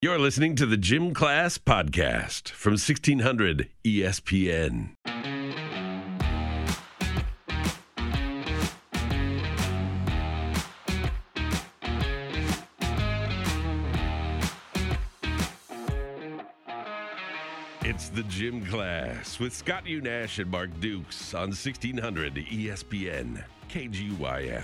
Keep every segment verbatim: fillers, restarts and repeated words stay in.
You're listening to the Gym Class Podcast from sixteen hundred E S P N. It's the Gym Class with Scott Unash and Mark Dukes on sixteen hundred E S P N K G Y M.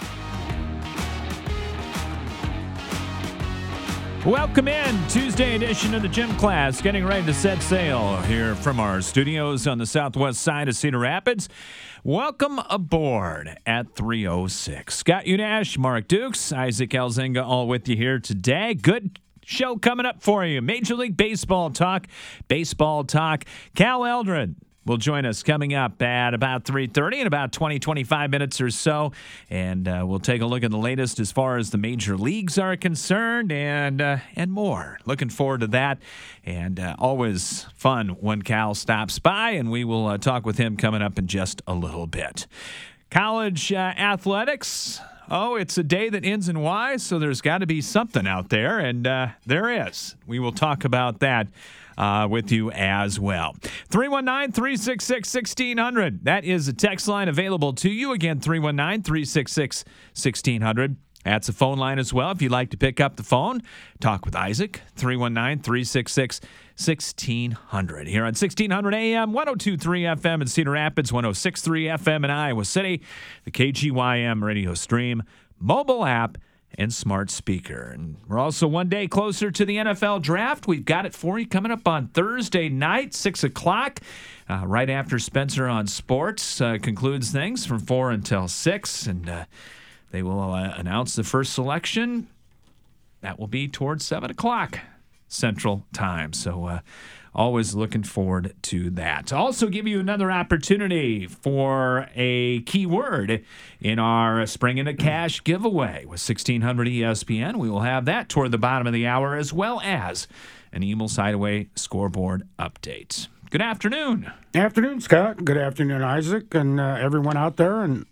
Welcome in, Tuesday edition of the Gym Class, getting ready to set sail here from our studios on the southwest side of Cedar Rapids. Welcome aboard at three oh six. Scott Unash, Mark Dukes, Isaac Elzinga, all with you here today. Good show coming up for you. Major League Baseball talk, baseball talk. Cal Eldred will join us coming up at about three thirty in about twenty, twenty-five minutes or so. And uh, we'll take a look at the latest as far as the major leagues are concerned and uh, and more. Looking forward to that. And uh, always fun when Cal stops by, and we will uh, talk with him coming up in just a little bit. College uh, athletics. Oh, it's a day that ends in Y, so there's got to be something out there, and uh, there is. We will talk about that uh, with you as well. three one nine, three six six, one six zero zero. That is a text line available to you. Again, three one nine, three six six, one six zero zero. That's a phone line as well. If you'd like to pick up the phone, talk with Isaac, three one nine, three six six, one six zero zero. Here on sixteen hundred A M, one oh two point three F M in Cedar Rapids, one oh six point three F M in Iowa City, the K G Y M radio stream, mobile app, and smart speaker. And we're also one day closer to the N F L draft. We've got it for you coming up on Thursday night, six o'clock, uh, right after Spencer on Sports uh, concludes things from four until six. And uh, they will uh, announce the first selection. That will be towards seven o'clock Central Time. So uh, always looking forward to that. To also give you another opportunity for a keyword in our Spring into Cash giveaway with sixteen hundred E S P N. We will have that toward the bottom of the hour, as well as an Emil Sideaway scoreboard update. Good afternoon. Afternoon, Scott. Good afternoon, Isaac, and uh, everyone out there. And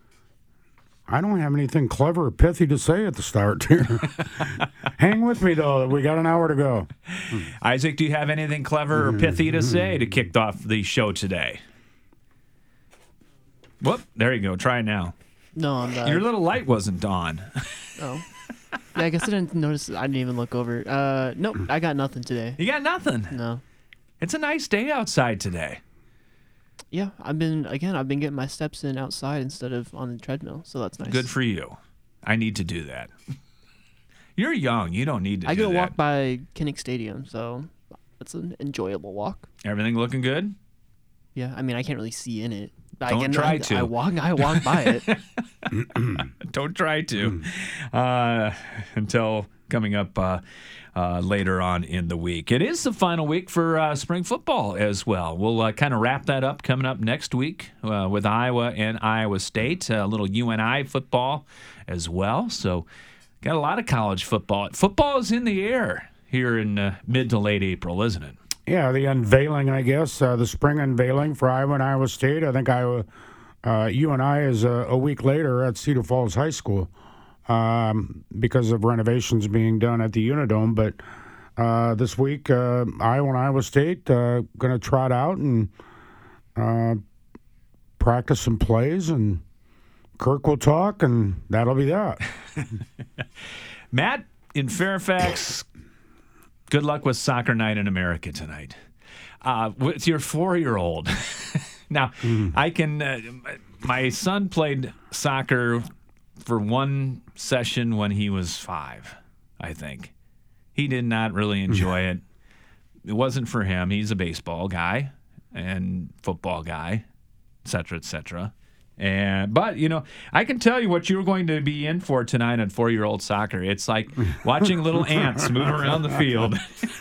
I don't have anything clever or pithy to say at the start here. Hang with me, though. We got an hour to go. Isaac, do you have anything clever or pithy to say to kick off the show today? Whoop, there you go. Try it now. No, I'm not. Your little light wasn't on. Oh. Yeah, I guess I didn't notice. I didn't even look over. Uh, nope, I got nothing today. You got nothing? No. It's a nice day outside today. Yeah, I've been, again, I've been getting my steps in outside instead of on the treadmill, so that's nice. Good for you. I need to do that. You're young. You don't need to I do that. get a walk by Kinnick Stadium, so it's an enjoyable walk. Everything looking good? Yeah, I mean, I can't really see in it. I Don't can, try I, to. I walk, I walk by it. Don't try to uh, until coming up uh, uh, later on in the week. It is the final week for uh, spring football as well. We'll uh, kind of wrap that up coming up next week uh, with Iowa and Iowa State. A little U N I football as well. So got a lot of college football. Football is in the air here in uh, mid to late April, isn't it? Yeah, the unveiling, I guess, uh, the spring unveiling for Iowa and Iowa State. I think Iowa, uh, U N I is a, a week later at Cedar Falls High School um, because of renovations being done at the Unidome. But uh, this week, uh, Iowa and Iowa State uh, going to trot out and uh, practice some plays, and Kirk will talk, and that'll be that. Matt in Fairfax, good luck with soccer night in America tonight. Uh, with your four-year-old. Now, mm. I can. Uh, my son played soccer for one session when he was five, I think. He did not really enjoy it. It wasn't for him. He's a baseball guy and football guy, et cetera, et cetera. And, but, you know, I can tell you what you're going to be in for tonight on four-year-old soccer. It's like watching little ants move around the field.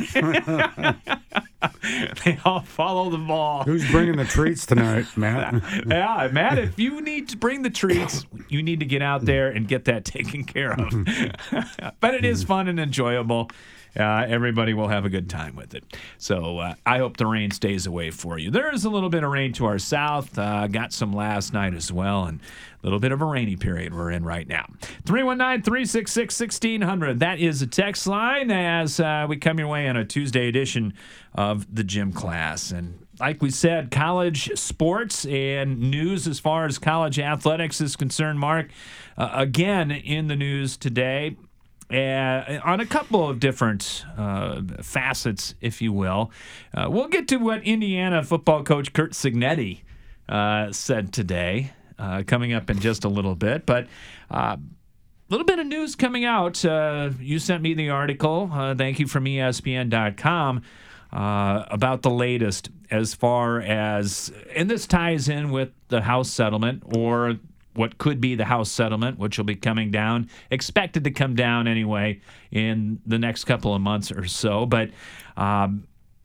They all follow the ball. Who's bringing the treats tonight, Matt? Yeah, Matt, if you need to bring the treats, you need to get out there and get that taken care of. But it is fun and enjoyable. uh, everybody will have a good time with it. So uh, I hope the rain stays away for you. There is a little bit of rain to our south. Uh, got some last night as well, and a little bit of a rainy period we're in right now. three one nine, three six six, one six zero zero. That is the text line as uh, we come your way on a Tuesday edition of the Gym Class. And like we said, college sports and news as far as college athletics is concerned, Mark, uh, again in the news today. Uh, on a couple of different uh, facets, if you will. Uh, we'll get to what Indiana football coach Curt Cignetti uh, said today, uh, coming up in just a little bit. But a uh, little bit of news coming out. Uh, you sent me the article, uh, thank you, from E S P N dot com, uh, about the latest as far as, and this ties in with the House settlement, or what could be the House settlement, which will be coming down, expected to come down anyway in the next couple of months or so. But um,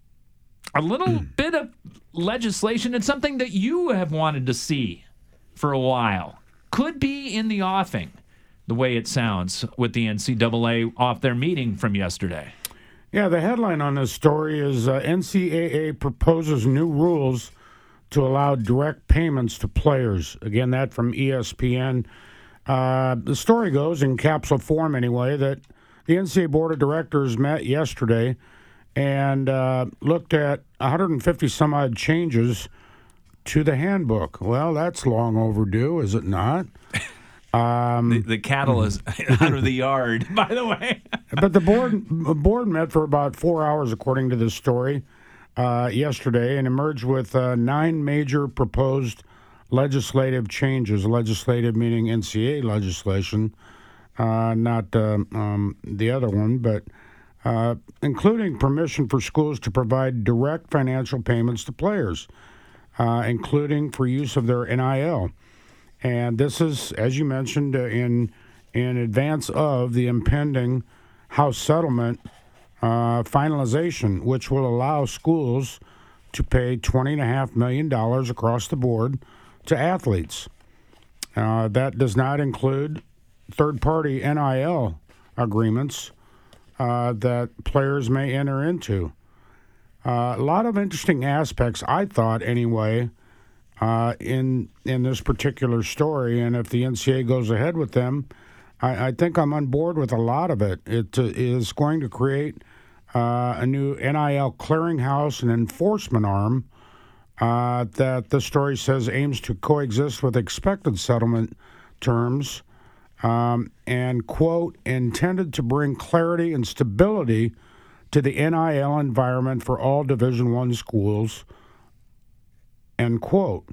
a little bit of legislation, and something that you have wanted to see for a while, could be in the offing, the way it sounds with the N C double A off their meeting from yesterday. Yeah, the headline on this story is uh, N C double A proposes new rules to allow direct payments to players. Again, that from E S P N. Uh, the story goes, in capsule form anyway, that the N C double A Board of Directors met yesterday and uh, looked at one hundred fifty some odd changes to the handbook. Well, that's long overdue, is it not? Um, the, the cattle is out of the yard, by the way. But the board, the board met for about four hours, according to this story, Uh, yesterday, and emerged with uh, nine major proposed legislative changes. Legislative meaning N C double A legislation, uh, not uh, um, the other one, but uh, including permission for schools to provide direct financial payments to players, uh, including for use of their N I L. And this is, as you mentioned, uh, in in advance of the impending House settlement Uh, finalization, which will allow schools to pay twenty point five million dollars across the board to athletes. Uh, that does not include third-party N I L agreements uh, that players may enter into. Uh, a lot of interesting aspects, I thought, anyway, uh, in in this particular story. And if the N C double A goes ahead with them, I, I think I'm on board with a lot of it. It uh, is going to create Uh, a new N I L clearinghouse and enforcement arm uh, that the story says aims to coexist with expected settlement terms um, and, quote, intended to bring clarity and stability to the N I L environment for all Division I schools, end quote.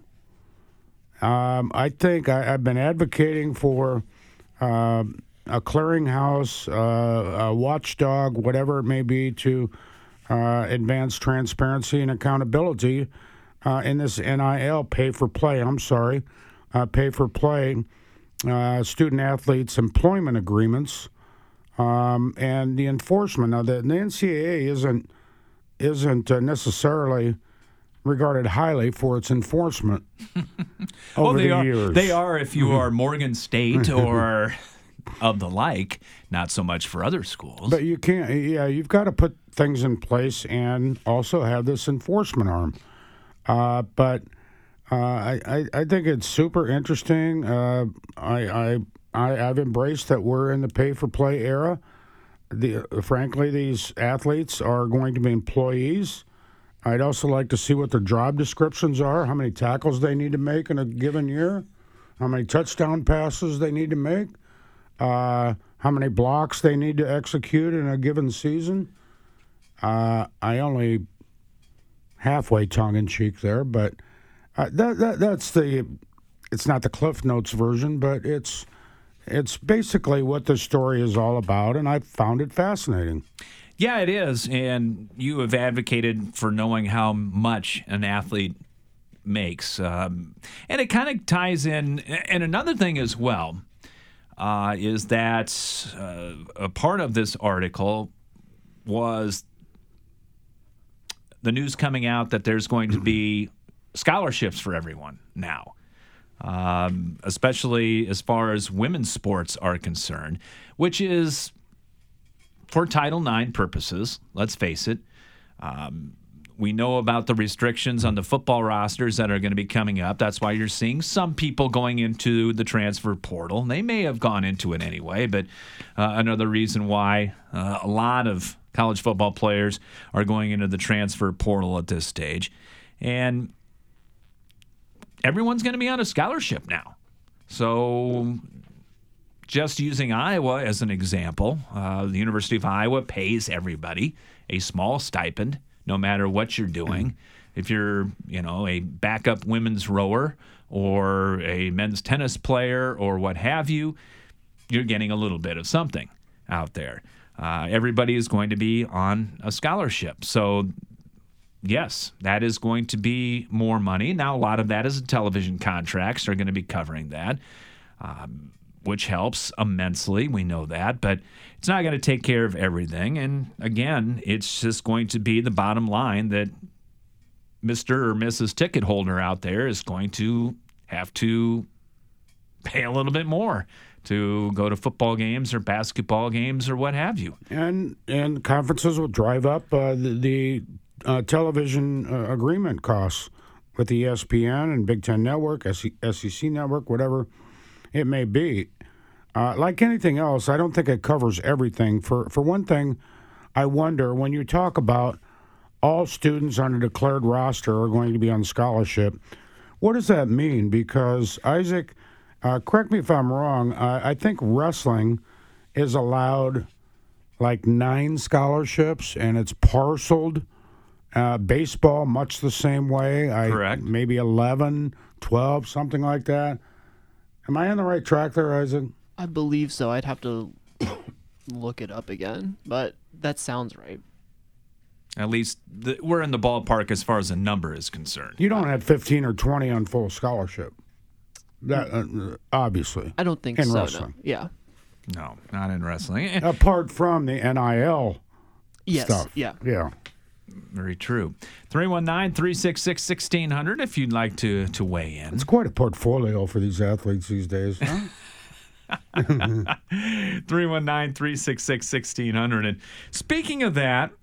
Um, I think I, I've been advocating for uh, a clearinghouse, uh, a watchdog, whatever it may be, to uh, advance transparency and accountability uh, in this N I L pay-for-play, I'm sorry, uh, pay-for-play uh, student-athletes employment agreements um, and the enforcement. Now, the, the N C double A isn't, isn't uh, necessarily regarded highly for its enforcement over well, they the are, years. They are if you are Morgan State or of the like, not so much for other schools. But you can't, yeah, you've got to put things in place and also have this enforcement arm. Uh, but uh, I, I, I think it's super interesting. Uh, I, I, I, I've embraced that we're in the pay-for-play era. The, frankly, these athletes are going to be employees. I'd also like to see what their job descriptions are, how many tackles they need to make in a given year, how many touchdown passes they need to make. Uh, how many blocks they need to execute in a given season. Uh, I only halfway tongue-in-cheek there, but uh, that, that that's the, it's not the Cliff Notes version, but it's it's basically what the story is all about, and I found it fascinating. Yeah, it is, and you have advocated for knowing how much an athlete makes. Um, and it kind of ties in, and another thing as well, Uh, is that uh, a part of this article was the news coming out that there's going to be scholarships for everyone now, um, especially as far as women's sports are concerned, which is for Title nine purposes, let's face it. Um, we know about the restrictions on the football rosters that are going to be coming up. That's why you're seeing some people going into the transfer portal. They may have gone into it anyway, but uh, another reason why uh, a lot of college football players are going into the transfer portal at this stage. And everyone's going to be on a scholarship now. So just using Iowa as an example, uh, the University of Iowa pays everybody a small stipend, no matter what you're doing. If you're, you know, a backup women's rower or a men's tennis player or what have you, you're getting a little bit of something out there. Uh, everybody is going to be on a scholarship. So, yes, that is going to be more money. Now, a lot of that is television contracts are going to be covering that, um, which helps immensely. We know that. But it's not going to take care of everything. And, again, it's just going to be the bottom line that Mister or Missus Ticket Holder out there is going to have to pay a little bit more to go to football games or basketball games or what have you. And and conferences will drive up uh, the, the uh, television uh, agreement costs with E S P N and Big Ten Network, S E C Network, whatever it may be. Uh, like anything else, I don't think it covers everything. For for one thing, I wonder, when you talk about all students on a declared roster are going to be on scholarship, what does that mean? Because, Isaac, uh, correct me if I'm wrong, uh, I think wrestling is allowed like nine scholarships, and it's parceled. Uh, baseball, much the same way. I, Correct. Maybe eleven, twelve, something like that. Am I on the right track there, Isaac? I believe so. I'd have to look it up again, but that sounds right. At least the, we're in the ballpark as far as the number is concerned. You don't have fifteen or twenty on full scholarship. That uh, obviously. I don't think in so. wrestling. No. Yeah. No, not in wrestling. Apart from the N I L Yes. stuff. Yeah. Yeah. Very true. three one nine, three six six, one six zero zero if you'd like to, to weigh in. It's quite a portfolio for these athletes these days, huh? three one nine, three six six, one six zero zero. And speaking of that,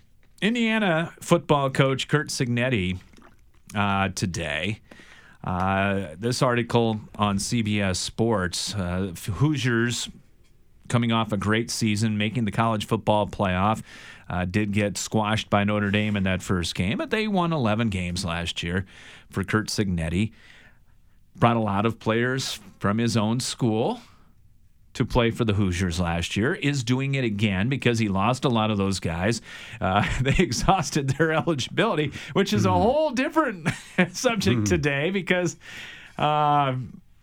Indiana football coach Curt Cignetti uh, today, uh, this article on C B S Sports, uh, Hoosiers coming off a great season, making the college football playoff, uh, did get squashed by Notre Dame in that first game, but they won eleven games last year for Curt Cignetti. Brought a lot of players from his own school to play for the Hoosiers last year, is doing it again because he lost a lot of those guys. Uh, they exhausted their eligibility, which is a whole different subject today because uh,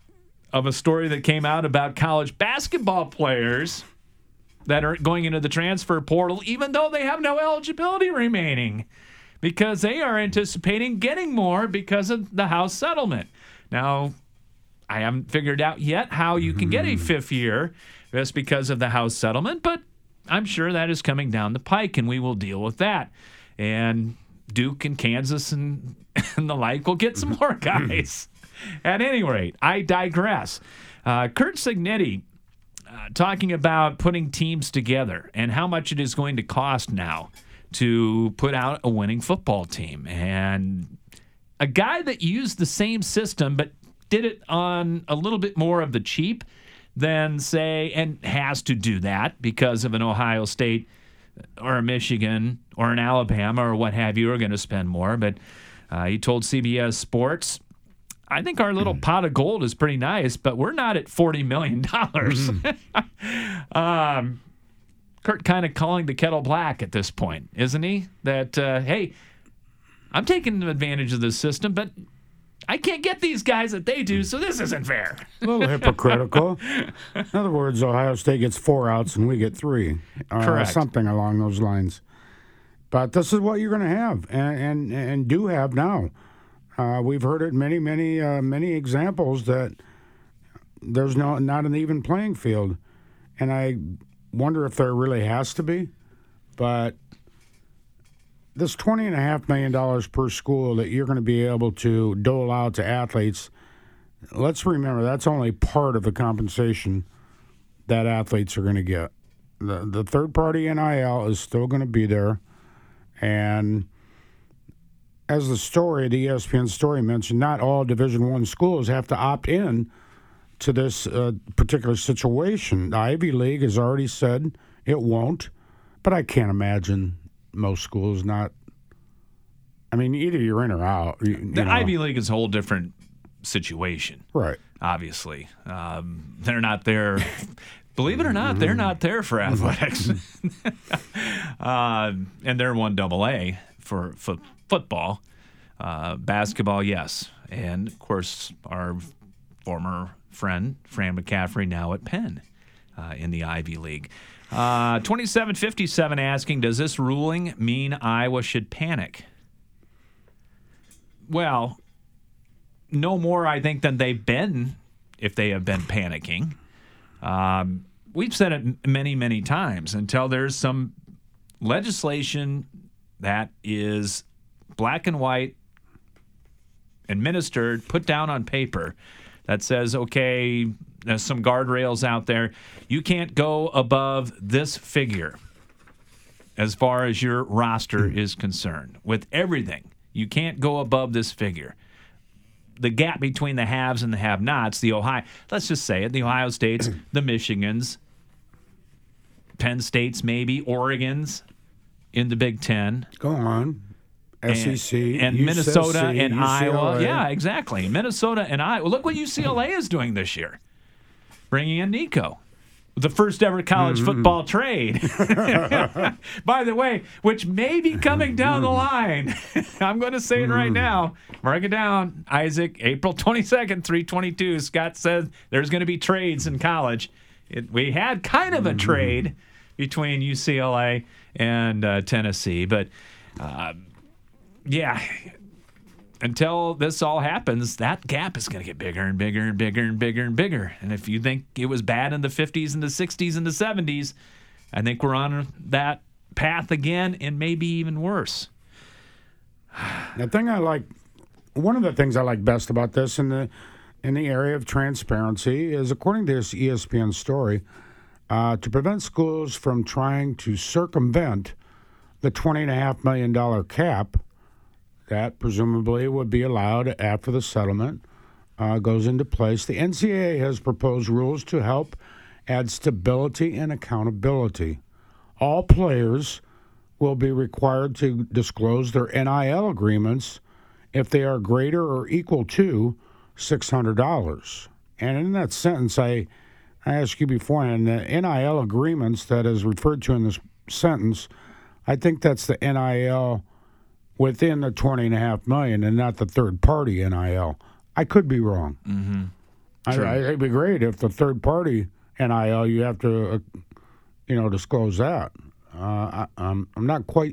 of a story that came out about college basketball players that are going into the transfer portal, even though they have no eligibility remaining, because they are anticipating getting more because of the House settlement. Now, I haven't figured out yet how you can get a fifth year just because of the House settlement, but I'm sure that is coming down the pike, and we will deal with that. And Duke and Kansas and, and the like will get some more guys. At any rate, I digress. Uh, Curt Cignetti uh, talking about putting teams together and how much it is going to cost now to put out a winning football team. And a guy that used the same system but did it on a little bit more of the cheap than, say, and has to do that because of an Ohio State or a Michigan or an Alabama or what have you are going to spend more. But uh, he told C B S Sports, I think our little pot of gold is pretty nice, but we're not at forty million dollars. Mm-hmm. um, Curt kind of calling the kettle black at this point, isn't he? That, uh, hey, I'm taking advantage of this system, but I can't get these guys that they do, so this isn't fair. A little hypocritical. In other words, Ohio State gets four outs and we get three. Uh, Correct. Something along those lines. But this is what you're going to have and, and, and do have now. Uh, we've heard it many, many, uh, many examples that there's no not an even playing field. And I wonder if there really has to be. But this twenty and a half million dollars per school that you're going to be able to dole out to athletes, let's remember that's only part of the compensation that athletes are going to get. The, the third-party N I L is still going to be there. And as the story, the E S P N story mentioned, not all Division One schools have to opt in to this uh, particular situation. The Ivy League has already said it won't, but I can't imagine most schools not. I mean, either you're in or out. You, you the know. Ivy League is a whole different situation. Right. Obviously. Um, they're not there. Believe it or not, they're not there for athletics. uh, and they're one double A for, for football. Uh, basketball, yes. And, of course, our former friend, Fran McCaffrey, now at Penn uh, in the Ivy League. Uh, twenty-seven fifty-seven asking, does this ruling mean Iowa should panic? Well, no more, I think, than they've been if they have been panicking. Um, we've said it many, many times. Until there's some legislation that is black and white, administered, put down on paper, that says, okay, there's some guardrails out there. You can't go above this figure as far as your roster is concerned. With everything, you can't go above this figure. The gap between the haves and the have-nots, the Ohio, let's just say it, the Ohio States, the Michigans, Penn States maybe, Oregons in the Big Ten. Go on. S E C. And, and U C S C, Minnesota and U C L A. Iowa. Yeah, exactly. Minnesota and Iowa. Look what U C L A is doing this year, bringing in Nico. The first ever college mm-hmm. football trade. By the way, which may be coming down the line. I'm going to say it right now. Mark it down. Isaac, April twenty-second, three twenty-two. Scott said there's going to be trades in college. It, we had kind of a trade between U C L A and uh, Tennessee. But, uh, yeah, until this all happens, that gap is going to get bigger and bigger and bigger and bigger and bigger. And if you think it was bad in the fifties and the sixties and the seventies, I think we're on that path again and maybe even worse. The thing I like, one of the things I like best about this in the in the area of transparency is, according to this E S P N story, uh, to prevent schools from trying to circumvent the twenty point five million dollars cap that presumably would be allowed after the settlement uh, goes into place. The N C double A has proposed rules to help add stability and accountability. All players will be required to disclose their N I L agreements if they are greater or equal to six hundred dollars. And in that sentence, I, I asked you before, and the N I L agreements that is referred to in this sentence, I think that's the N I L within the twenty and a half million and not the third party N I L. I could be wrong. Mm-hmm. I, I, it'd be great if the third party N I L, you have to, uh, you know, disclose that. Uh, I, I'm, I'm not quite.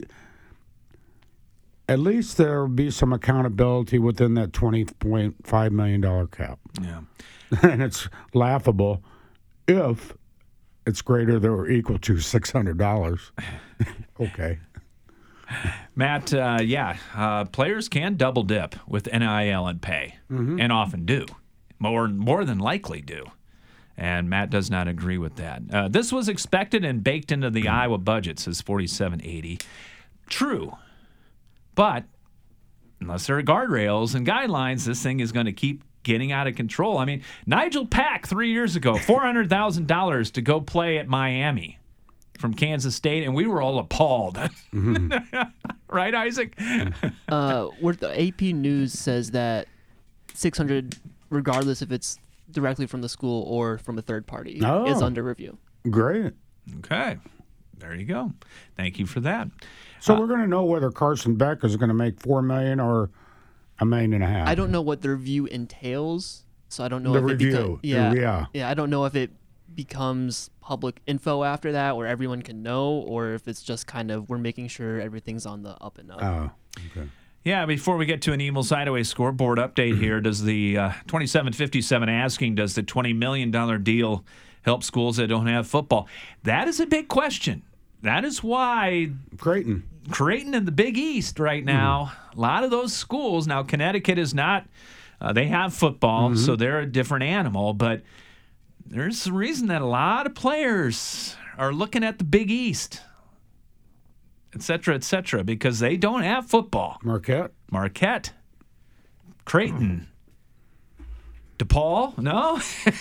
At least there will be some accountability within that twenty point five million dollars cap. Yeah. And it's laughable if it's greater than or equal to six hundred dollars. Okay. Matt, uh, yeah, uh, players can double dip with N I L and pay, mm-hmm. and often do, more more than likely do. And Matt does not agree with that. Uh, this was expected and baked into the Iowa budget, says forty-seven eighty. True, but unless there are guardrails and guidelines, this thing is going to keep getting out of control. I mean, Nigel Pack three years ago, four hundred thousand dollars to go play at Miami from Kansas State, and we were all appalled. Mm-hmm. Right, Isaac? uh, where the A P News says that six hundred, regardless if it's directly from the school or from a third party, oh, is under review. Great. Okay. There you go. Thank you for that. So uh, we're going to know whether Carson Beck is going to make four million or a million and a half. I don't know what the review entails, so I don't know the if review. it becomes, yeah, yeah. Yeah, I don't know if it becomes public info after that where everyone can know, or if it's just kind of we're making sure everything's on the up and up. Oh, okay. Yeah, before we get to an Eagles Hideaway scoreboard update here, does the uh, twenty-seven fifty-seven asking, does the twenty million dollars deal help schools that don't have football? That is a big question. That is why Creighton. Creighton in the Big East right now, mm-hmm. a lot of those schools, now Connecticut is not, uh, they have football, mm-hmm. so they're a different animal, but there's a reason that a lot of players are looking at the Big East, et cetera, et cetera, because they don't have football. Marquette? Marquette. Creighton. DePaul? No?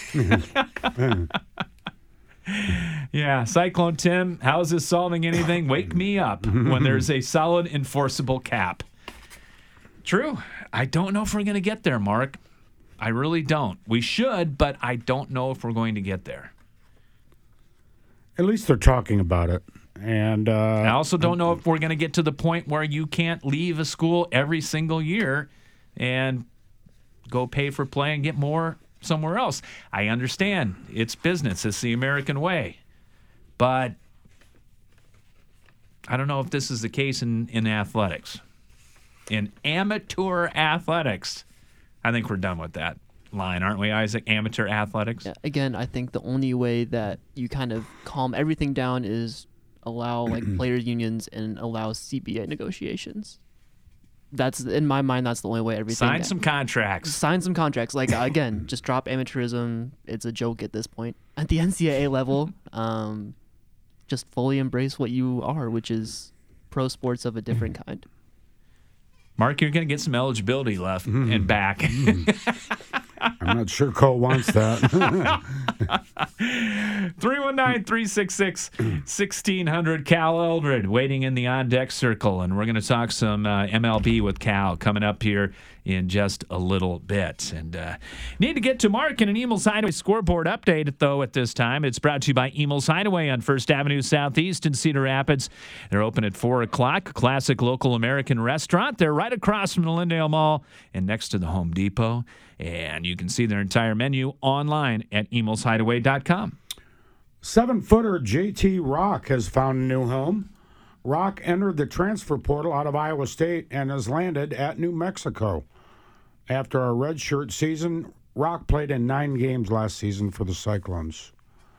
Yeah, Cyclone Tim, how is this solving anything? Wake me up when there's a solid enforceable cap. True. I don't know if we're going to get there, Mark. I really don't. We should, but I don't know if we're going to get there. At least they're talking about it. And uh, I also don't know if we're going to get to the point where you can't leave a school every single year and go pay for play and get more somewhere else. I understand. It's business. It's the American way. But I don't know if this is the case in, in athletics. In amateur athletics, I think we're done with that line, aren't we, Isaac? Amateur athletics? Yeah, again, I think the only way that you kind of calm everything down is allow like players unions and allow C B A negotiations. That's in my mind. That's the only way everything. Sign some contracts. Sign some contracts. Like again, just drop amateurism. It's a joke at this point. At the N C double A level, um, just fully embrace what you are, which is pro sports of a different kind. Mark, you're going to get some eligibility left mm. and back. Mm. I'm not sure Cole wants that. three one nine, three six six, one six zero zero. Cal Eldred waiting in the on-deck circle, and we're going to talk some uh, M L B with Cal coming up here in just a little bit. And uh, need to get to Mark in an Emil's Hideaway scoreboard update, though, at this time. It's brought to you by Emil's Hideaway on First Avenue Southeast in Cedar Rapids. They're open at four o'clock, a classic local American restaurant. They're right across from the Lindale Mall and next to the Home Depot. And you can see their entire menu online at emils hideaway dot com. Seven-footer J T Rock has found a new home. Rock entered the transfer portal out of Iowa State and has landed at New Mexico. After a redshirt season, Rock played in nine games last season for the Cyclones.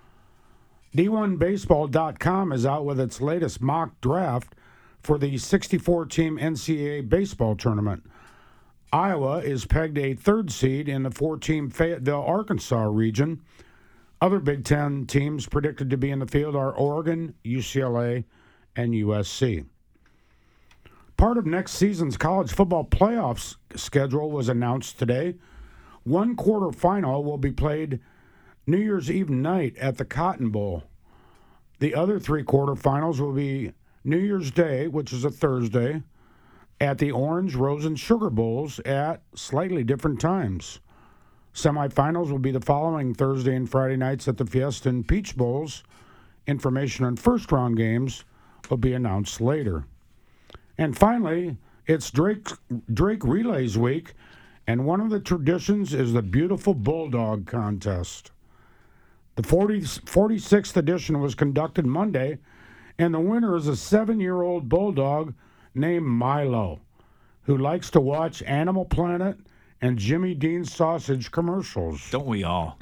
D one baseball dot com is out with its latest mock draft for the sixty-four team N C double A baseball tournament. Iowa is pegged a third seed in the four-team Fayetteville, Arkansas region. Other Big Ten teams predicted to be in the field are Oregon, U C L A, and U S C. Part of next season's college football playoffs schedule was announced today. One quarterfinal will be played New Year's Eve night at the Cotton Bowl. The other three quarterfinals will be New Year's Day, which is a Thursday, at the Orange, Rose, and Sugar Bowls at slightly different times. Semifinals will be the following Thursday and Friday nights at the Fiesta and Peach Bowls. Information on first-round games will be announced later. And finally, it's Drake Drake Relays Week, and one of the traditions is the Beautiful Bulldog Contest. The forty, forty-sixth edition was conducted Monday, and the winner is a seven-year-old bulldog named Milo, who likes to watch Animal Planet and Jimmy Dean sausage commercials. Don't we all?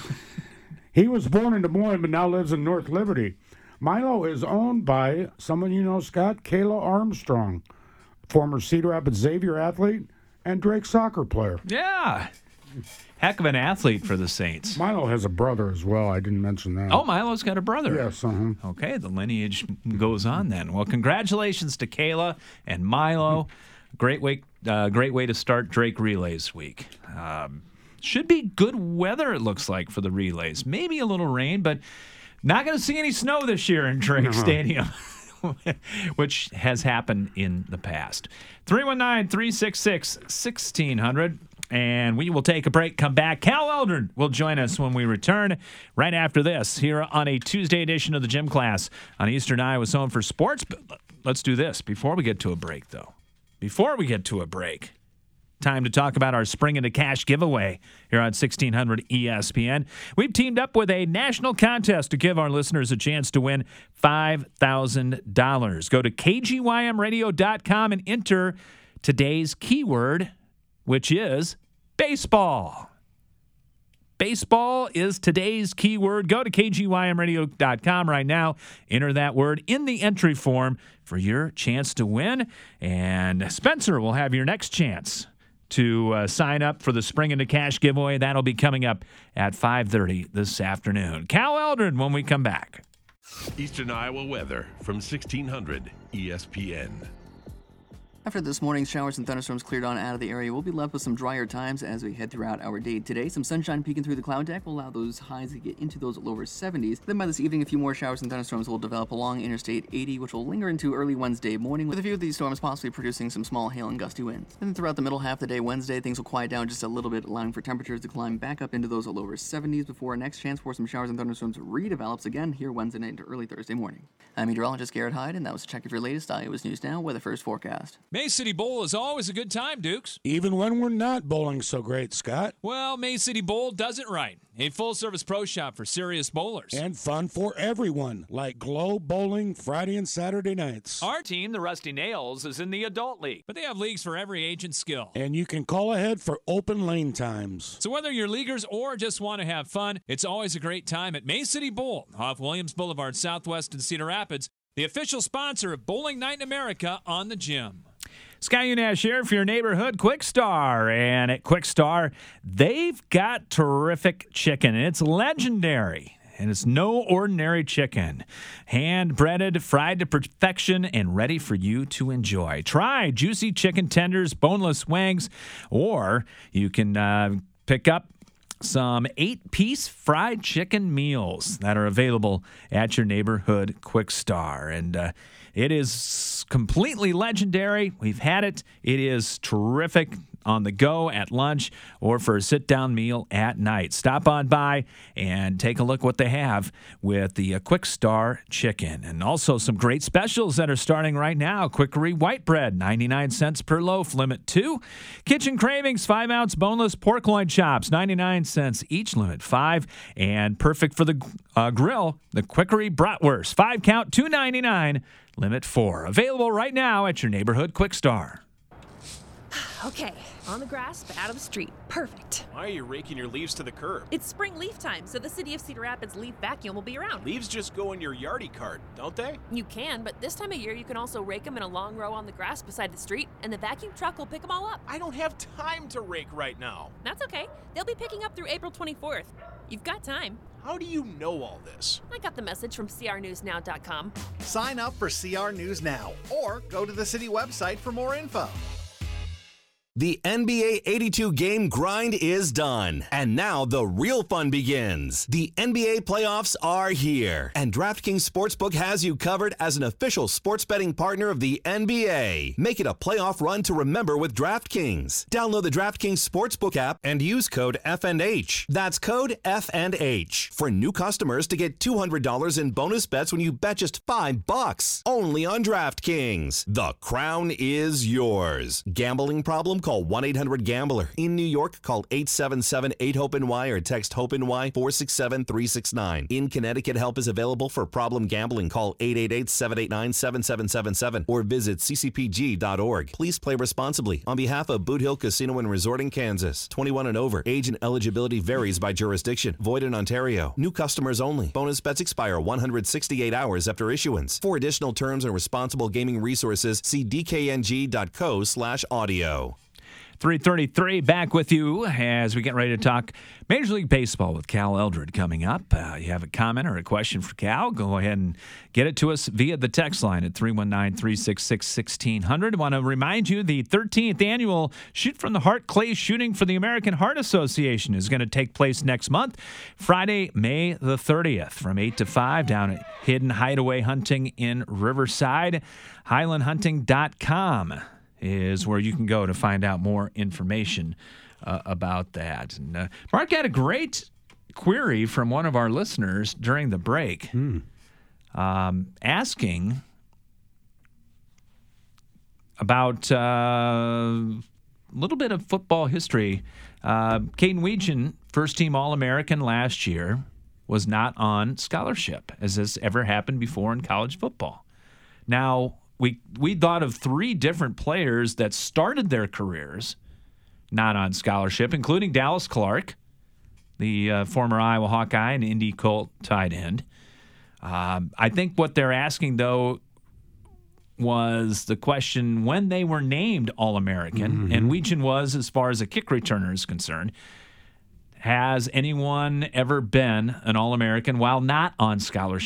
He was born in Des Moines but now lives in North Liberty. Milo is owned by someone you know, Scott, Kayla Armstrong, former Cedar Rapids Xavier athlete and Drake soccer player. Yeah. Heck of an athlete for the Saints. Milo has a brother as well. I didn't mention that. Oh, Milo's got a brother. Yes. Uh-huh. Okay, the lineage goes on then. Well, congratulations to Kayla and Milo. Great way, uh, great way to start Drake Relays Week. Um, should be good weather, it looks like, for the relays. Maybe a little rain, but not going to see any snow this year in Drake uh-huh. Stadium, which has happened in the past. three one nine, three six six, one six zero zero. And we will take a break, come back. Cal Eldred will join us when we return right after this here on a Tuesday edition of the Gym Class on Eastern Iowa's Home for Sports. But let's do this before we get to a break, though. Before we get to a break, time to talk about our Spring into Cash giveaway here on sixteen hundred E S P N. We've teamed up with a national contest to give our listeners a chance to win five thousand dollars. Go to K G Y M radio dot com and enter today's keyword, which is baseball. Baseball is today's keyword. Go to K G Y M radio dot com right now. Enter that word in the entry form for your chance to win. And Spencer will have your next chance to uh, sign up for the Spring into Cash giveaway. That'll be coming up at five thirty this afternoon. Cal Eldred when we come back. Eastern Iowa weather from sixteen hundred E S P N. After this morning's showers and thunderstorms cleared on out of the area, we'll be left with some drier times as we head throughout our day today. Some sunshine peeking through the cloud deck will allow those highs to get into those lower seventies. Then by this evening, a few more showers and thunderstorms will develop along Interstate eighty, which will linger into early Wednesday morning, with a few of these storms possibly producing some small hail and gusty winds. And throughout the middle half of the day Wednesday, things will quiet down just a little bit, allowing for temperatures to climb back up into those lower seventies before our next chance for some showers and thunderstorms redevelops again here Wednesday night into early Thursday morning. I'm meteorologist Garrett Hyde, and that was a check of your latest Iowa's News Now weather first forecast. May City Bowl is always a good time, Dukes. Even when we're not bowling so great, Scott. Well, May City Bowl does it right. A full-service pro shop for serious bowlers. And fun for everyone, like Glow Bowling Friday and Saturday nights. Our team, the Rusty Nails, is in the Adult League. But they have leagues for every age and skill. And you can call ahead for open lane times. So whether you're leaguers or just want to have fun, it's always a great time at May City Bowl off Williams Boulevard Southwest in Cedar Rapids, the official sponsor of Bowling Night in America on the Gym. Sky Unash here for your neighborhood Quick Star. And at Quick Star, they've got terrific chicken. It's legendary. And it's no ordinary chicken. Hand-breaded, fried to perfection, and ready for you to enjoy. Try juicy chicken tenders, boneless wings, or you can uh, pick up some eight-piece fried chicken meals that are available at your neighborhood Quick Star. And uh, it is completely legendary. We've had it. It is terrific on the go at lunch or for a sit-down meal at night. Stop on by and take a look what they have with the uh, Quick Star chicken. And also some great specials that are starting right now. Quickery white bread, ninety-nine cents per loaf, limit two. Kitchen Cravings, five-ounce boneless pork loin chops, ninety-nine cents each, limit five. And perfect for the uh, grill, the Quickery bratwurst, five count, two ninety-nine, limit four. Available right now at your neighborhood Quick Star. Okay, on the grass, but out of the street. Perfect. Why are you raking your leaves to the curb? It's spring leaf time, so the City of Cedar Rapids leaf vacuum will be around. Leaves just go in your yardie cart, don't they? You can, but this time of year you can also rake them in a long row on the grass beside the street, and the vacuum truck will pick them all up. I don't have time to rake right now. That's okay. They'll be picking up through April twenty-fourth. You've got time. How do you know all this? I got the message from C R news now dot com. Sign up for C R News Now or go to the city website for more info. The N B A eighty-two game grind is done, and now the real fun begins. The N B A playoffs are here, and DraftKings Sportsbook has you covered as an official sports betting partner of the N B A. Make it a playoff run to remember with DraftKings. Download the DraftKings Sportsbook app and use code F and H. That's code F and H for new customers to get two hundred dollars in bonus bets when you bet just five bucks. Only on DraftKings. The crown is yours. Gambling problem? Call one eight hundred gambler. In New York, call eight seven seven eight hope N Y or text HOPE-NY four six seven three six nine. In Connecticut, help is available for problem gambling. Call eight eight eight seven eight nine seven seven seven seven or visit c c p g dot org. Please play responsibly. On behalf of Boot Hill Casino and Resort in Kansas, twenty-one and over. Age and eligibility varies by jurisdiction. Void in Ontario. New customers only. Bonus bets expire one hundred sixty-eight hours after issuance. For additional terms and responsible gaming resources, see d k n g dot co slash audio. three thirty-three, back with you as we get ready to talk Major League Baseball with Cal Eldred coming up. Uh, you have a comment or a question for Cal, go ahead and get it to us via the text line at three one nine, three six six, one six zero zero. I want to remind you the thirteenth annual Shoot from the Heart Clay Shooting for the American Heart Association is going to take place next month, Friday, May the thirtieth, from eight to five down at Hidden Hideaway Hunting in Riverside. highland hunting dot com is where you can go to find out more information uh, about that. And uh, Mark had a great query from one of our listeners during the break, mm. um, asking about uh, a little bit of football history. Uh, Caden Weegan, first-team All-American last year, was not on scholarship. Has this ever happened before in college football? Now, We we thought of three different players that started their careers not on scholarship, including Dallas Clark, the uh, former Iowa Hawkeye and Indy Colt tight end. Um, I think what they're asking, though, was the question when they were named All-American, mm-hmm. and Weegan was, as far as a kick returner is concerned. Has anyone ever been an All-American while not on scholarship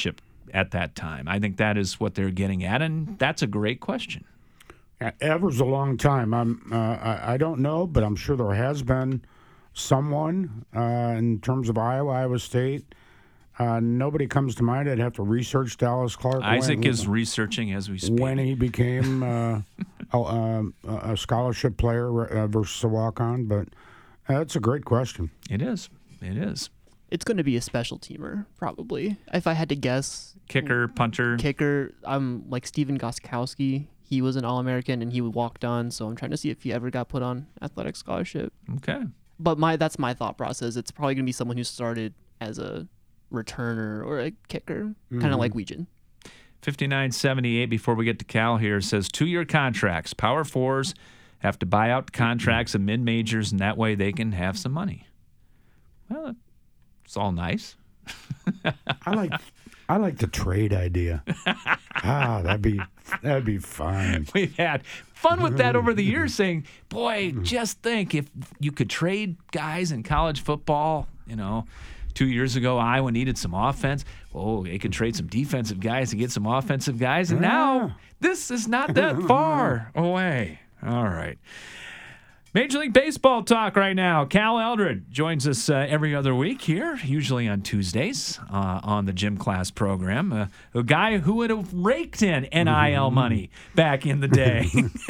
at that time? I think that is what they're getting at, and that's a great question. Ever's a long time. I'm. Uh, I, I don't know, but I'm sure there has been someone uh, in terms of Iowa, Iowa State. Uh, nobody comes to mind. I'd have to research Dallas Clark. Isaac when, is researching as we speak. When he became uh, a, a scholarship player uh, versus a walk-on, but that's a great question. It is. It is. It's going to be a special teamer, probably. If I had to guess. Kicker, punter. Kicker. I'm like Steven Gostkowski. He was an All-American and he walked on, so I'm trying to see if he ever got put on athletic scholarship. Okay. But my that's my thought process. It's probably going to be someone who started as a returner or a kicker, Mm-hmm. kind of like Weejan. fifty-nine seventy-eight, before we get to Cal here, says two-year contracts. Power fours have to buy out contracts of mid-majors, and that way they can have some money. Well, it's all nice. I like I like the trade idea. ah, that'd be that'd be fun. We've had fun with that over the years, saying, boy, just think if you could trade guys in college football, you know, two years ago, Iowa needed some offense. Oh, they could trade some defensive guys to get some offensive guys. And now this is not that far away. All right. Major League Baseball talk right now. Cal Eldred joins us uh, every other week here, usually on Tuesdays uh, on the Gym Class program. Uh, a guy who would have raked in N I L money back in the day.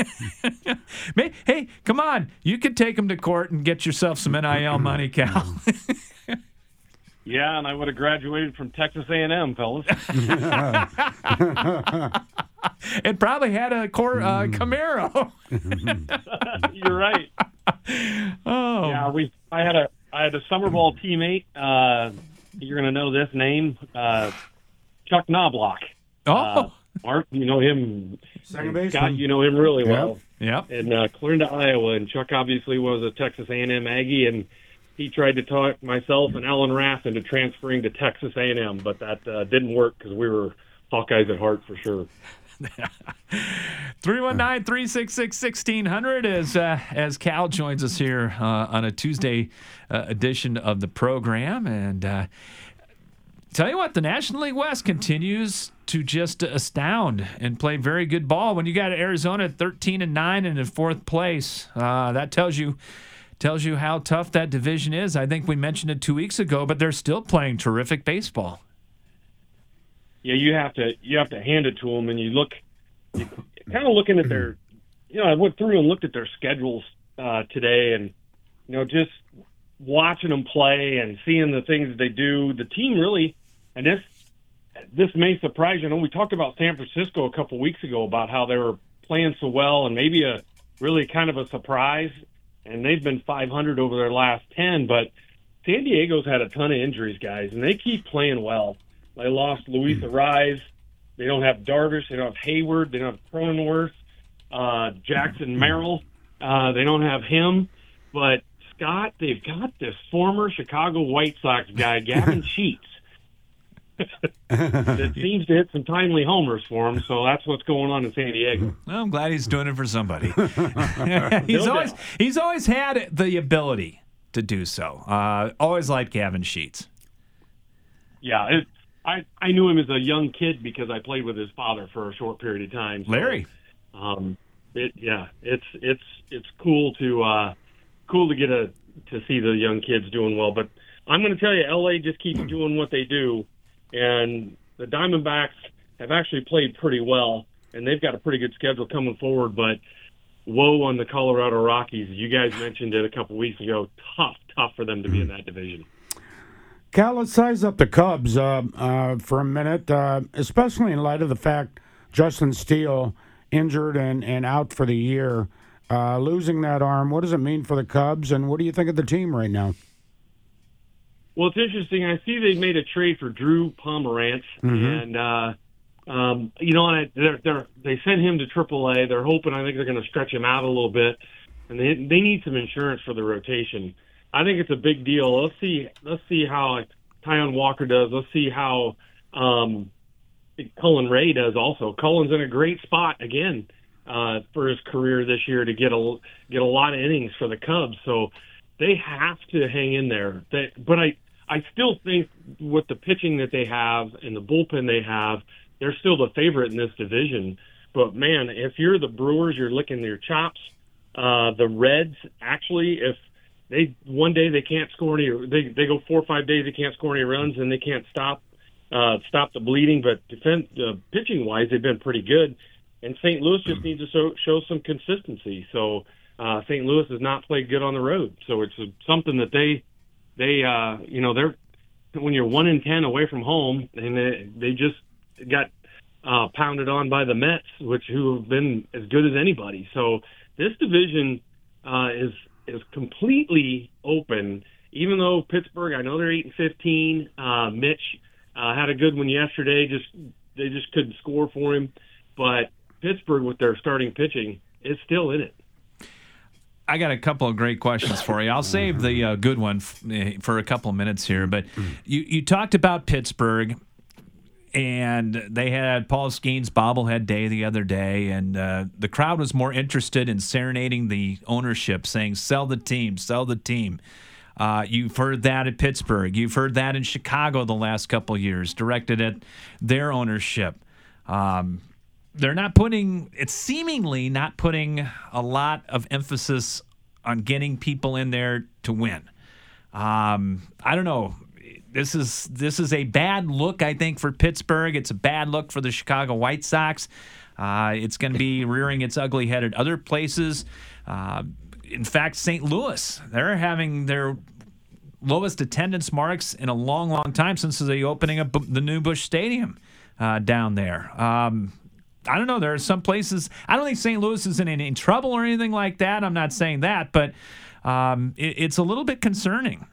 Hey, come on. You could take him to court and get yourself some N I L money, Cal. Yeah, and I would have graduated from Texas A and M, fellas. It probably had a Cor- uh, Camaro. You're right. Oh, yeah. We. I had a. I had a summer ball teammate. Uh, you're going to know this name, uh, Chuck Knobloch. Oh, uh, Mark, you know him. Second baseman. Scott, you know him really Yep. well. Yep. And uh, Clarinda, Iowa, and Chuck obviously was a Texas A and M Aggie, and he tried to talk myself and Alan Rath into transferring to Texas A and M, but that uh, didn't work because we were Hawkeyes at heart for sure. three one nine, three six six, one six zero zero as, uh, as Cal joins us here uh, on a Tuesday uh, edition of the program. And uh, tell you what, the National League West continues to just astound and play very good ball. When you got Arizona at thirteen and nine and in fourth place, uh, that tells you tells you how tough that division is. I think we mentioned it two weeks ago, but they're still playing terrific baseball. Yeah, you have to you have to hand it to them, and you look, you kind of looking at their, you know, I went through and looked at their schedules uh, today, and you know, just watching them play and seeing the things that they do. The team really, and this this may surprise you. I know we talked about San Francisco a couple weeks ago about how they were playing so well, and maybe a really kind of a surprise. And they've been five hundred over their last ten, but San Diego's had a ton of injuries, guys, and they keep playing well. They lost Luis Arraez. They don't have Darvish. They don't have Hayward. They don't have Cronenworth. Uh, Jackson Merrill. Uh, they don't have him. But, Scott, they've got this former Chicago White Sox guy, Gavin Sheets, that seems to hit some timely homers for him, so that's what's going on in San Diego. Well, I'm glad he's doing it for somebody. he's No always doubt. he's always had the ability to do so. Uh, always liked Gavin Sheets. Yeah, it, I I knew him as a young kid because I played with his father for a short period of time. So, Larry. Um, it yeah, it's it's it's cool to uh, cool to get a to see the young kids doing well. But I'm going to tell you, L A just keeps doing what they do, and the Diamondbacks have actually played pretty well, and they've got a pretty good schedule coming forward. But woe on the Colorado Rockies. You guys mentioned it a couple weeks ago. Tough, tough for them to be in that division. Cal, let's size up the Cubs uh, uh, for a minute, uh, especially in light of the fact Justin Steele injured and, and out for the year. Uh, losing that arm, what does it mean for the Cubs, and what do you think of the team right now? Well, it's interesting. I see they made a trade for Drew Pomerantz, Mhm. and uh, um, you know, and I, they're, they're, they sent him to triple A. They're hoping. I think they're going to stretch him out a little bit, and they they need some insurance for the rotation. I think it's a big deal. Let's see. Let's see how Tyon Walker does. Let's see how um, Cullen Ray does. Also, Cullen's in a great spot again uh, for his career this year to get a get a lot of innings for the Cubs. So they have to hang in there. They, but I I still think with the pitching that they have and the bullpen they have, they're still the favorite in this division. But, man, if you're the Brewers, you're licking your chops. Uh, the Reds, actually, if they one day they can't score any, they they go four or five days they can't score any runs and they can't stop uh, stop the bleeding. But defense, uh, pitching-wise, they've been pretty good. And Saint Louis just needs to show, show some consistency. So uh, Saint Louis has not played good on the road. So it's something that they, they uh, you know, they're when you're one in ten away from home, and they, they just got uh, pounded on by the Mets, which who have been as good as anybody. So this division uh, is is completely open. Even though Pittsburgh, I know they're eight and fifteen. Uh, Mitch uh, had a good one yesterday. Just they just couldn't score for him, but Pittsburgh, with their starting pitching, is still in it. I got a couple of great questions for you. I'll save the uh, good one f- for a couple of minutes here. But you, you talked about Pittsburgh, and they had Paul Skeens' bobblehead day the other day, and uh, the crowd was more interested in serenading the ownership, saying, sell the team, sell the team. Uh, you've heard that at Pittsburgh. You've heard that in Chicago the last couple of years, directed at their ownership. Um They're not putting, it's seemingly not putting a lot of emphasis on getting people in there to win. Um, I don't know. This is this is a bad look, I think, for Pittsburgh. It's a bad look for the Chicago White Sox. Uh, it's going to be rearing its ugly head at other places. Uh, in fact, Saint Louis, they're having their lowest attendance marks in a long, long time since the opening of the new Busch Stadium uh, down there. Um I don't know. There are some places. I don't think Saint Louis is in any trouble or anything like that. I'm not saying that, but um, it, it's a little bit concerning.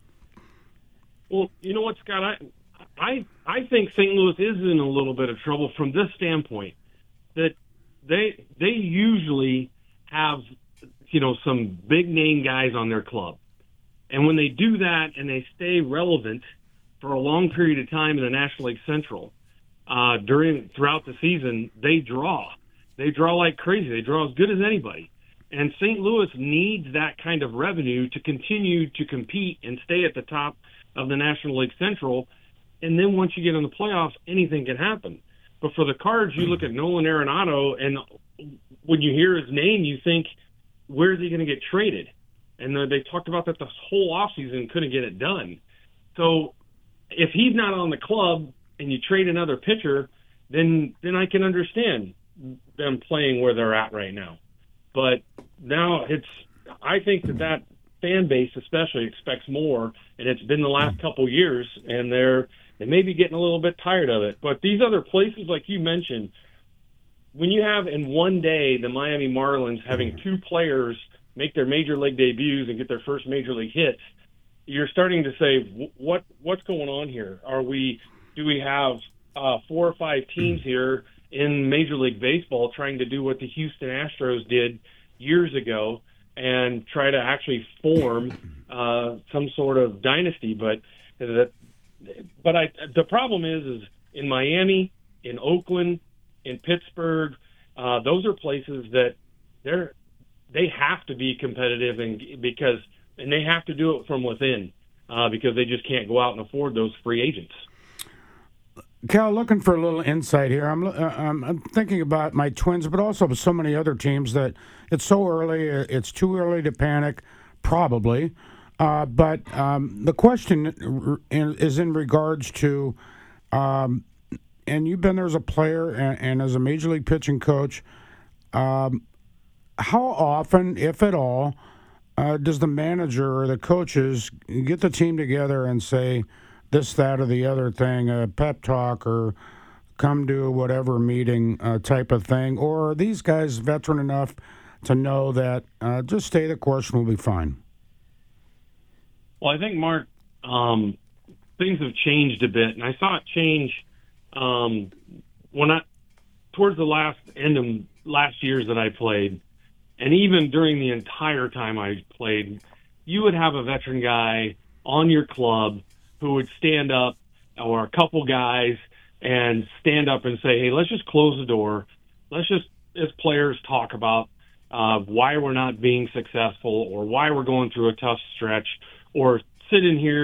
Well, you know what, Scott? I, I, I think Saint Louis is in a little bit of trouble from this standpoint that they they usually have, you know, some big name guys on their club, and when they do that and they stay relevant for a long period of time in the National League Central. Uh, during throughout the season, they draw. They draw like crazy. They draw as good as anybody. And Saint Louis needs that kind of revenue to continue to compete and stay at the top of the National League Central. And then once you get in the playoffs, anything can happen. But for the Cards, you look at Nolan Arenado, and when you hear his name, you think, where is he going to get traded? And uh, they talked about that the whole offseason and couldn't get it done. So if he's not on the club, and you trade another pitcher, then then I can understand them playing where they're at right now. But now it's, I think that that fan base especially expects more, and it's been the last couple years, and they're they may be getting a little bit tired of it. But these other places, like you mentioned, when you have in one day the Miami Marlins having two players make their major league debuts and get their first major league hits, you're starting to say, what what's going on here? Are we Do we have uh, four or five teams here in Major League Baseball trying to do what the Houston Astros did years ago and try to actually form uh, some sort of dynasty? But that, but I, the problem is, is in Miami, in Oakland, in Pittsburgh, uh, those are places that they're they have to be competitive, and because and they have to do it from within uh, because they just can't go out and afford those free agents. Cal, looking for a little insight here. I'm, uh, I'm I'm thinking about my Twins, but also so many other teams that it's so early. It's too early to panic, probably. Uh, but um, the question is in regards to, um, and you've been there as a player and, and as a major league pitching coach. Um, how often, if at all, uh, does the manager or the coaches get the team together and say this, that, or the other thing, a pep talk or come to whatever meeting uh, type of thing? Or are these guys veteran enough to know that uh, just stay the course and we'll be fine? Well, I think, Mark, um, things have changed a bit, and I saw it change um, when I towards the last end of last years that I played, and even during the entire time I played, you would have a veteran guy on your club who would stand up, or a couple guys, and stand up and say, hey, let's just close the door. Let's just, as players, talk about uh, why we're not being successful or why we're going through a tough stretch, or sit in here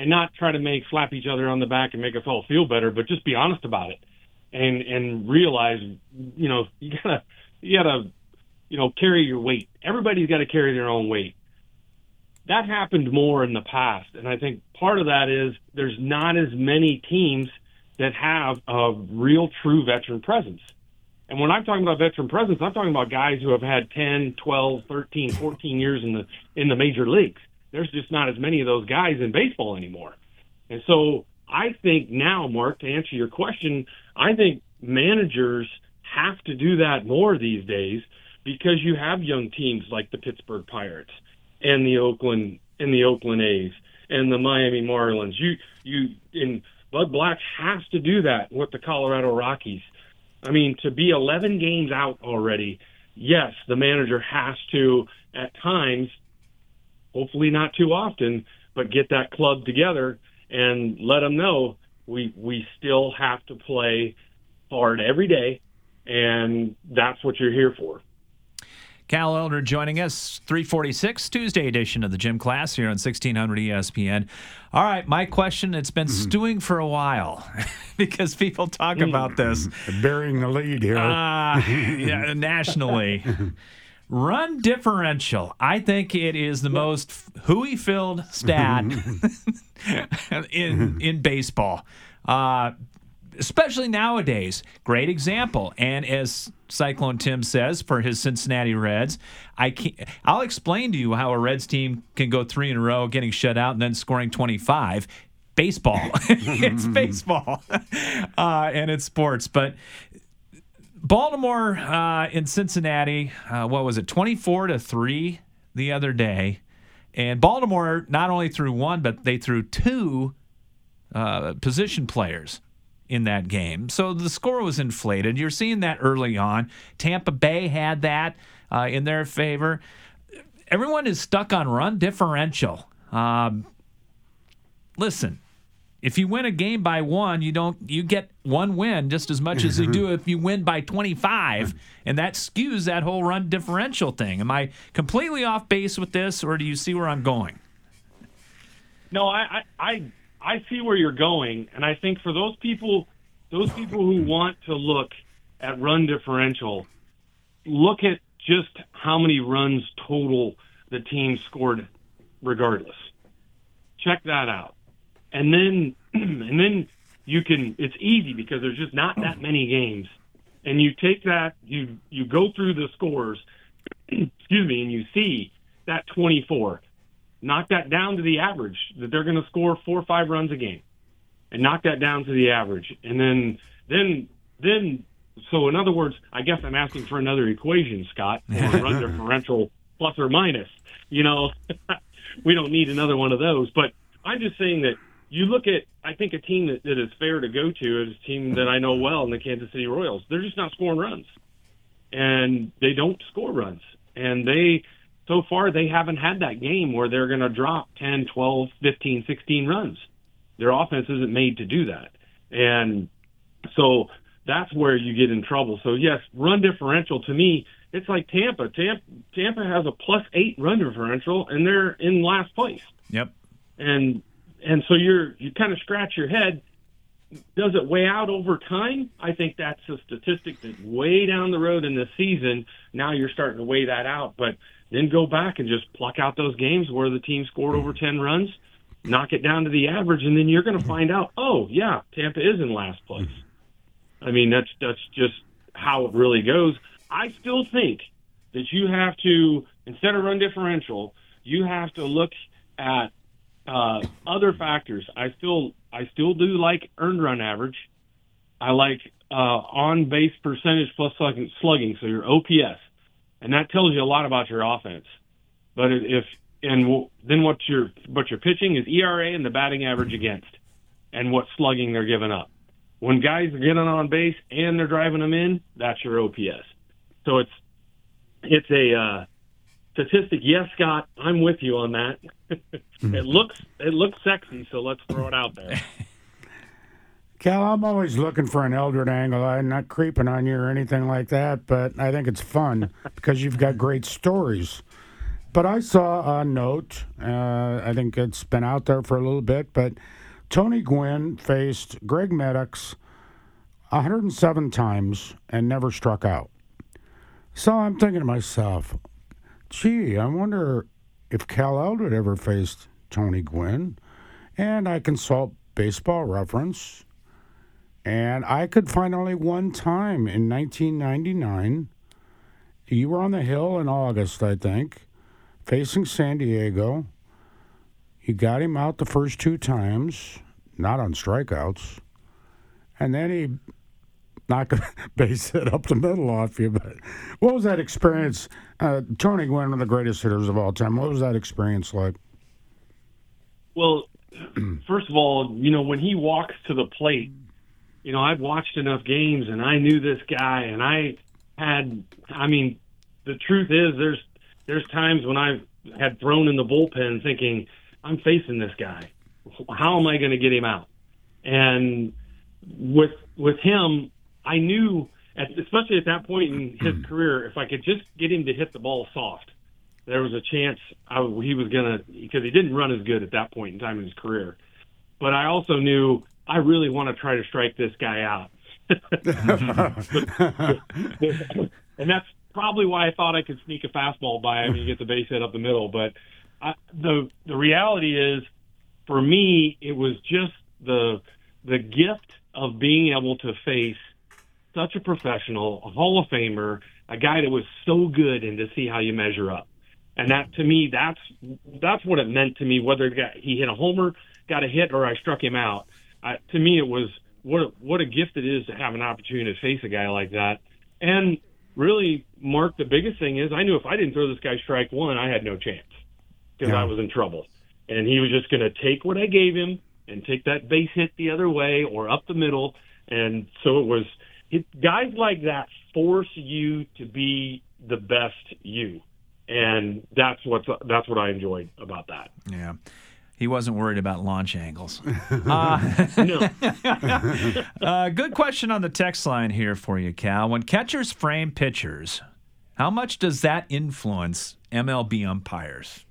and not try to make slap each other on the back and make us all feel better, but just be honest about it and and realize, you know, you gotta you gotta you know carry your weight. Everybody's got to carry their own weight. That happened more in the past, and I think part of that is there's not as many teams that have a real true veteran presence. And when I'm talking about veteran presence, I'm talking about guys who have had ten, twelve, thirteen, fourteen years in the in the major leagues. There's just not as many of those guys in baseball anymore. And so I think now, Mark, to answer your question, I think managers have to do that more these days because you have young teams like the Pittsburgh Pirates and the Oakland and the Oakland A's and the Miami Marlins. You you and Bud Black has to do that with the Colorado Rockies. I mean, to be eleven games out already, yes, the manager has to, at times, hopefully not too often, but get that club together and let them know we we still have to play hard every day, and that's what you're here for. Cal Elder joining us, three forty-six, Tuesday edition of the Gym Class here on sixteen hundred E S P N. All right, my question, it's been mm-hmm. stewing for a while because people talk mm-hmm. about this. Burying the lead here. Uh, yeah, nationally. Run differential. I think it is the most hooey-filled stat in, in baseball. Uh Especially nowadays. Great example. And as Cyclone Tim says for his Cincinnati Reds, I can't, I'll explain to you how a Reds team can go three in a row, getting shut out, and then scoring twenty-five. Baseball. It's baseball. Uh, and it's sports. But Baltimore uh, in Cincinnati, uh, what was it, twenty-four to three the other day. And Baltimore not only threw one, but they threw two uh, position players in that game. So the score was inflated. You're seeing that early on. Tampa Bay had that uh, in their favor. Everyone is stuck on run differential. Um, listen, if you win a game by one, you don't you get one win just as much as you do if you win by twenty-five, and that skews that whole run differential thing. Am I completely off base with this, or do you see where I'm going? No, I I, I I see where you're going, and I think for those people, those people who want to look at run differential, look at just how many runs total the team scored, regardless. Check that out, and then and then you can. It's easy because there's just not that many games, and you take that, you you go through the scores, excuse me, and you see that twenty-four. Knock that down to the average, that they're going to score four or five runs a game, and knock that down to the average. And then, then, then, so in other words, I guess I'm asking for another equation, Scott, or run differential plus or minus. You know, we don't need another one of those. But I'm just saying that you look at, I think a team that, that is fair to go to is a team that I know well in the Kansas City Royals. They're just not scoring runs, and they don't score runs. And they... So far, they haven't had that game where they're going to drop ten, twelve, fifteen, sixteen runs. Their offense isn't made to do that. And so that's where you get in trouble. So, yes, run differential, to me, it's like Tampa. Tampa, Tampa has a plus eight run differential, and they're in last place. Yep. And and so you're you kind of scratch your head. Does it weigh out over time? I think that's a statistic that way down the road in the season, now you're starting to weigh that out. But then go back and just pluck out those games where the team scored over ten runs, knock it down to the average, and then you're going to find out, oh, yeah, Tampa is in last place. I mean, that's that's just how it really goes. I still think that you have to, instead of run differential, you have to look at uh, other factors. I still I still do like earned run average. I like uh, on-base percentage plus slugging, slugging, so your O P S. And that tells you a lot about your offense. But if and then what your what your pitching is E R A and the batting average against, and what slugging they're giving up. When guys are getting on base and they're driving them in, that's your O P S. So it's it's a uh, statistic. Yes, Scott, I'm with you on that. it looks it looks sexy, so let's throw it out there. Cal, I'm always looking for an Eldred angle. I'm not creeping on you or anything like that, but I think it's fun because you've got great stories. But I saw a note, uh, I think it's been out there for a little bit, but Tony Gwynn faced Greg Maddux one hundred seven times and never struck out. So I'm thinking to myself, gee, I wonder if Cal Eldred ever faced Tony Gwynn. And I consult Baseball Reference, and I could find only one time in nineteen ninety-nine. You were on the Hill in August, I think, facing San Diego. You got him out the first two times, not on strikeouts. And then he knocked a base hit up the middle off you. But what was that experience? Uh, Tony Gwynn, one of the greatest hitters of all time. What was that experience like? Well, first of all, you know, when he walks to the plate, you know, I've watched enough games and I knew this guy, and I had, I mean, the truth is there's there's times when I've had thrown in the bullpen thinking, I'm facing this guy. How am I going to get him out? And with with him, I knew, at, especially at that point in his career, if I could just get him to hit the ball soft, there was a chance I, he was going to, because he didn't run as good at that point in time in his career. But I also knew I really want to try to strike this guy out. And that's probably why I thought I could sneak a fastball by him and get the base hit up the middle. But I, the the reality is, for me, it was just the the gift of being able to face such a professional, a Hall of Famer, a guy that was so good, and to see how you measure up. And that, to me, that's that's what it meant to me, whether it got, he hit a homer, got a hit, or I struck him out. I, to me, it was what a, what a gift it is to have an opportunity to face a guy like that. And really, Mark, the biggest thing is I knew if I didn't throw this guy strike one, I had no chance because yeah. I was in trouble. And he was just going to take what I gave him and take that base hit the other way or up the middle. And so it was it, guys like that force you to be the best you. And that's what that's what I enjoyed about that. Yeah. He wasn't worried about launch angles. Uh, no. uh, good question on the text line here for you, Cal. When catchers frame pitchers, how much does that influence M L B umpires?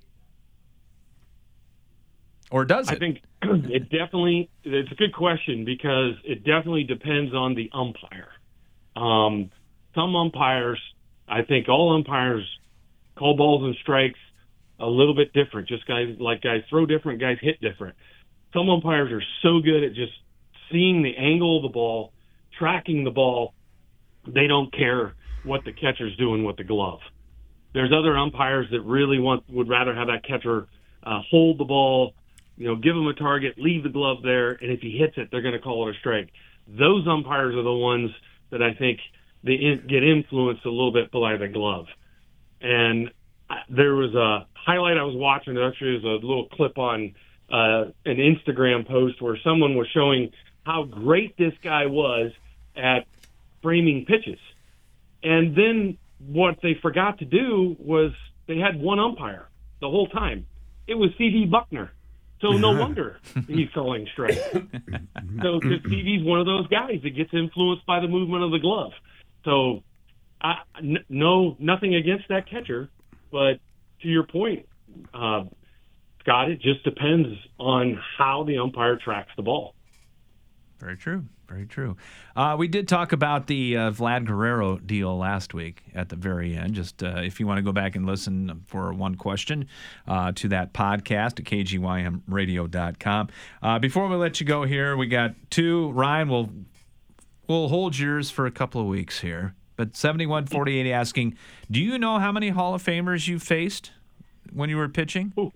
Or does it? I think it definitely, it's a good question because it definitely depends on the umpire. Um, some umpires, I think all umpires call balls and strikes a little bit different. Just guys, like guys throw different, guys hit different. Some umpires are so good at just seeing the angle of the ball, tracking the ball. They don't care what the catcher's doing with the glove. There's other umpires that really want would rather have that catcher uh, hold the ball, you know, give him a target, leave the glove there, and if he hits it, they're going to call it a strike. Those umpires are the ones that I think they in, get influenced a little bit by the glove. And there was a highlight I was watching. Actually, it was a little clip on uh, an Instagram post where someone was showing how great this guy was at framing pitches. And then what they forgot to do was they had one umpire the whole time. It was C D Buckner. So no wonder he's calling strikes. So because C D's one of those guys that gets influenced by the movement of the glove. So I, n- no, nothing against that catcher. But to your point, uh, Scott, it just depends on how the umpire tracks the ball. Very true. Very true. Uh, we did talk about the uh, Vlad Guerrero deal last week at the very end. Just uh, if you want to go back and listen for one question uh, to that podcast at k g y m radio dot com. Uh, before we let you go here, we got two. Ryan, we'll, we'll hold yours for a couple of weeks here. But seventy-one forty-eight asking, do you know how many Hall of Famers you faced when you were pitching? Ooh.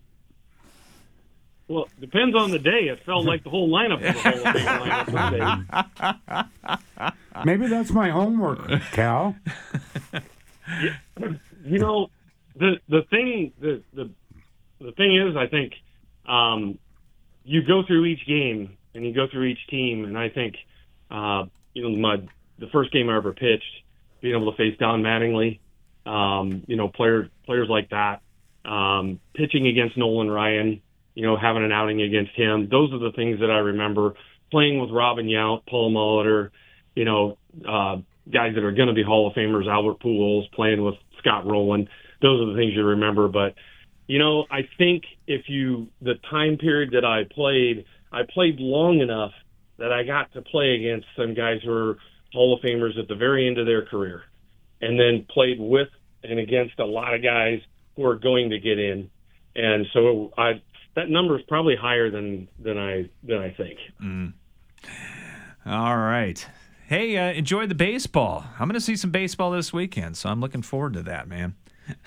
Well, depends on the day. It felt like the whole lineup was a Hall of Fame lineup some days. Maybe that's my homework, Cal. Yeah, you know, the the thing the the the thing is, I think um, you go through each game and you go through each team, and I think uh, you know my the first game I ever pitched, being able to face Don Mattingly, um, you know, players players like that, um, pitching against Nolan Ryan, you know, having an outing against him. Those are the things that I remember. Playing with Robin Yount, Paul Molitor, you know, uh, guys that are going to be Hall of Famers, Albert Pujols, playing with Scott Rowland. Those are the things you remember. But you know, I think if you, the time period that I played, I played long enough that I got to play against some guys who were Hall of Famers at the very end of their career, and then played with and against a lot of guys who are going to get in. And so I, that number is probably higher than, than I, than I think. Mm. All right. Hey, uh, enjoy the baseball. I'm going to see some baseball this weekend, so I'm looking forward to that, man.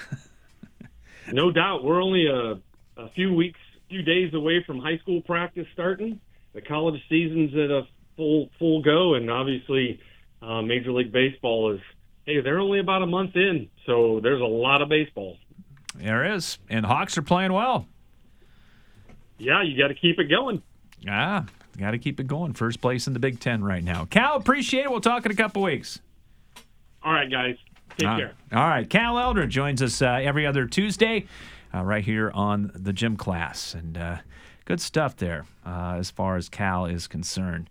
No doubt. We're only a, a few weeks, few days away from high school practice starting. The college season's at a full full go, and obviously uh, Major League Baseball is, hey, they're only about a month in, so there's a lot of baseball. There is, and Hawks are playing well. Yeah, you got to keep it going. Ah, got to keep it going. First place in the Big Ten right now. Cal, appreciate it. We'll talk in a couple weeks. All right, guys. Take uh, care. All right. Cal Elder joins us uh, every other Tuesday uh, right here on the Gym Class. And uh, good stuff there uh, as far as Cal is concerned.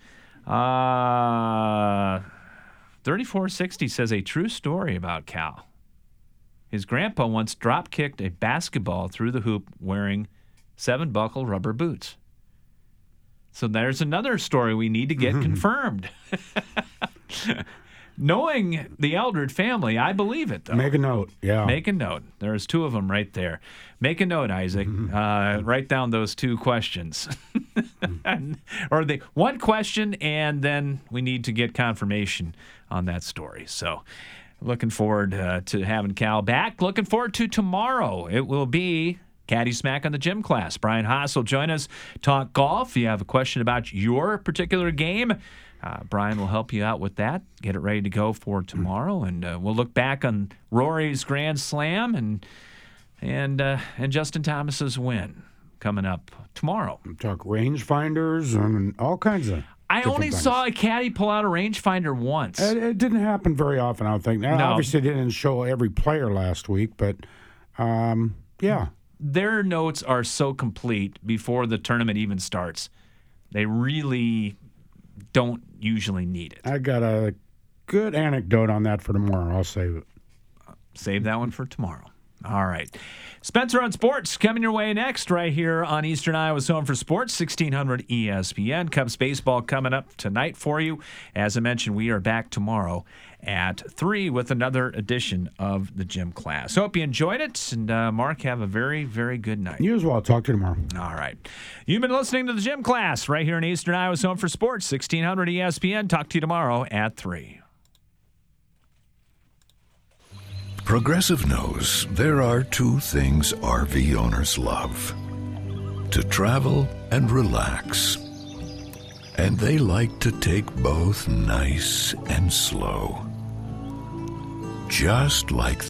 Uh, thirty-four sixty says a true story about Cal. His grandpa once drop-kicked a basketball through the hoop wearing seven-buckle rubber boots. So there's another story we need to get confirmed. Knowing the Eldred family, I believe it, though. Make a note, yeah. Make a note. There's two of them right there. Make a note, Isaac. Uh, write down those two questions. Or the one question, and then we need to get confirmation on that story. So looking forward uh, to having Cal back. Looking forward to tomorrow. It will be Caddy Smack on the Gym Class. Brian Haas will join us, talk golf. If you have a question about your particular game, uh, Brian will help you out with that. Get it ready to go for tomorrow, and uh, we'll look back on Rory's Grand Slam and and uh, and Justin Thomas's win coming up tomorrow. Talk rangefinders and all kinds of. I only things. saw a caddy pull out a rangefinder once. It, it didn't happen very often, I don't think. Now, No. obviously, they didn't show every player last week, but um, yeah. Their notes are so complete before the tournament even starts. They really don't usually need it. I got a good anecdote on that for tomorrow. I'll save it. Save that one for tomorrow. All right. Spencer on Sports coming your way next right here on Eastern Iowa's Home for Sports, sixteen hundred E S P N. Cubs baseball coming up tonight for you. As I mentioned, we are back tomorrow at three with another edition of the Gym Class. Hope you enjoyed it. And, uh, Mark, have a very, very good night. You as well. Talk to you tomorrow. All right. You've been listening to the Gym Class right here in Eastern Iowa's Home for Sports, sixteen hundred E S P N. Talk to you tomorrow at three. Progressive knows there are two things R V owners love: to travel and relax. And they like to take both nice and slow. Just like